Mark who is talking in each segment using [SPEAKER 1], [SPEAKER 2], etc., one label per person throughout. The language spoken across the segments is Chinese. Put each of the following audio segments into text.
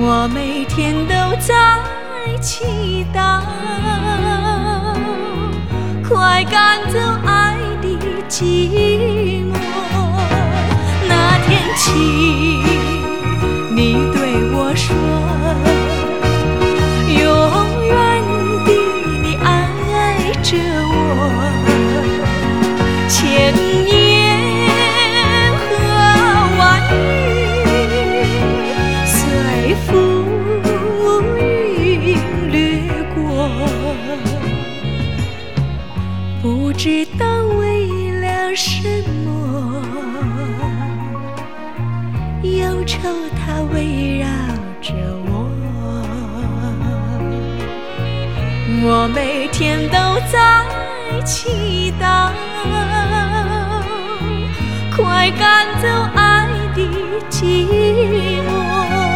[SPEAKER 1] 我每天都在祈祷，快赶走爱的寂寞。那天起，你对我说，永远的你爱着我，千言和万语随浮云掠过，不知道为了什么，忧愁它围绕着我。我每天都在祈祷，快赶走爱的寂寞。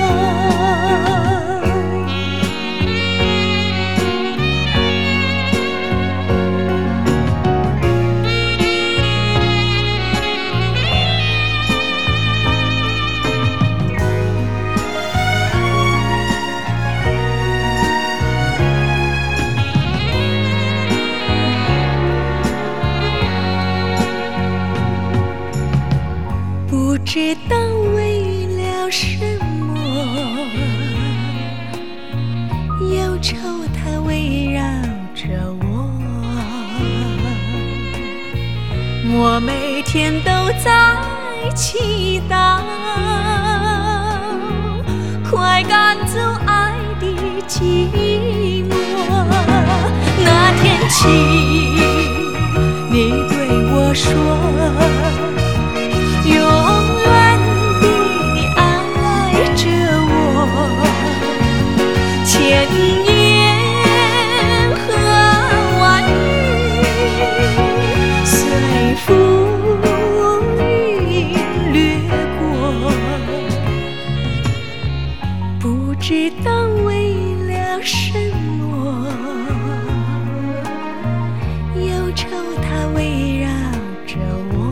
[SPEAKER 1] 不知道为了什么，忧愁它围绕着我。我每天都在祈祷，快赶走爱的寂寞。那天起，你对我说，永远的你爱着我，千言和万语随浮云掠过，不知道为了什么，忧愁它围绕着我。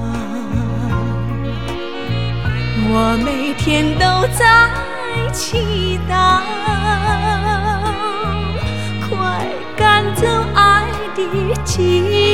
[SPEAKER 1] 我每天都在祈祷，快赶走爱的寂寞。